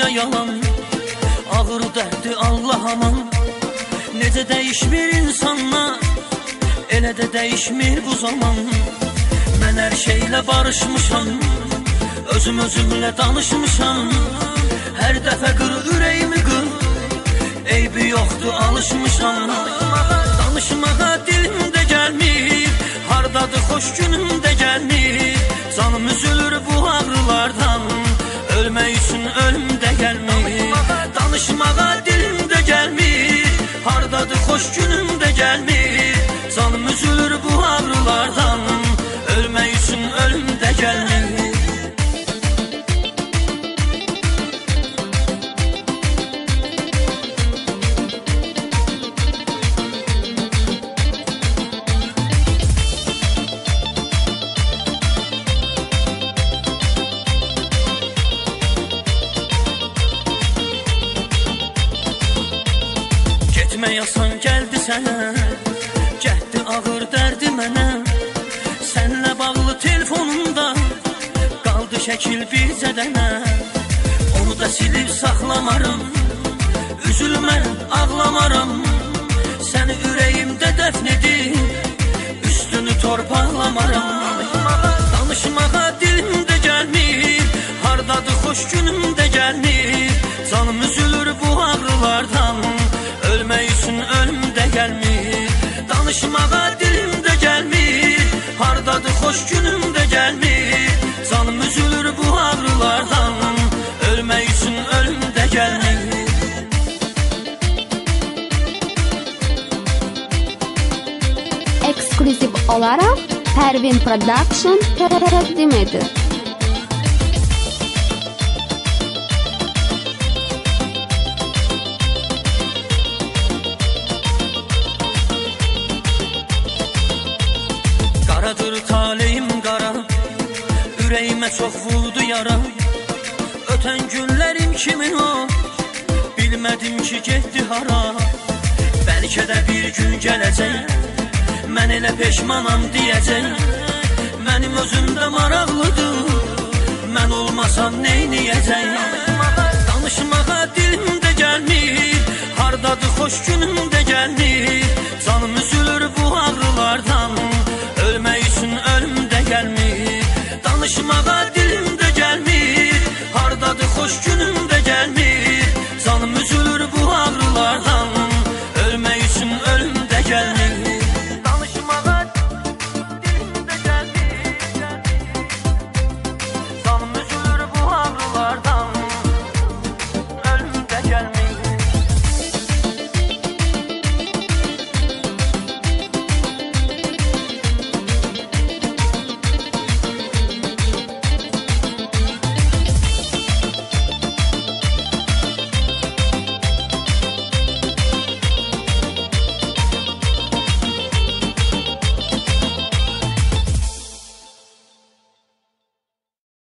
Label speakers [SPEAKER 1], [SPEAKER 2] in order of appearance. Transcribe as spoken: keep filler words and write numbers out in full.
[SPEAKER 1] da yalan, ağır dərdi Allah aman. Necə dəyişmir insanlar, elə də dəyişmir bu zaman. Mən hər şeylə barışmışam, özüm özümlə danışmışam. Hər dəfə qır ürəyimi qır, eybi yoxdur alışmışam. Danışmağa dilimdə gəlmir, hardadır xoş günümdə gəlmir. Canım üzülür bu ağrılardan, ölmək üçün ölüm də gəlmir. Danışmağa dilimdə gəlmir, hardadır xoş günümdə gəlmir. Canım üzülür bu ağrılardan, ölmək üçün ölüm də gəlmir. Getmək asan gəldi sənə, cəhdi ağır dərdi mənə. Sənlə bağlı telefonumda qaldı şəkil bircə dənə. Onu da silib saxlamaram, üzülmərəm, ağlamaram. Səni ürəyimdə dəfn edib, üstünü torpaqlamaram. Danışmağa dilimdə gəlmir, hardadır xoş günümdə gəlmir. Canım üzülür bu ağrılardan, ölmək üçün ölüm də gəlmir. Danışmağa dilimdə gəlmir, hardadır xoş günümdə gəlmir. Canım üzülür bu ağrılardan, ölmək üçün ölüm də gəlmir.
[SPEAKER 2] Ekskluziv olaraq Pervin Production təqdim edir.
[SPEAKER 1] Qaradır taleyim qara, ürəyimə çox vurdu yara. Ötən günlərim kimin o, bilmədim ki getdi hara. Bəlkə də bir gün gələcək, mən elə peşmanam deyəcək. Mənim özümdə maraqlıdır, mən olmasam neyniyəcək. Danışmağa dilimdə gəlmir, hardadır xoş günümdə gəlmir.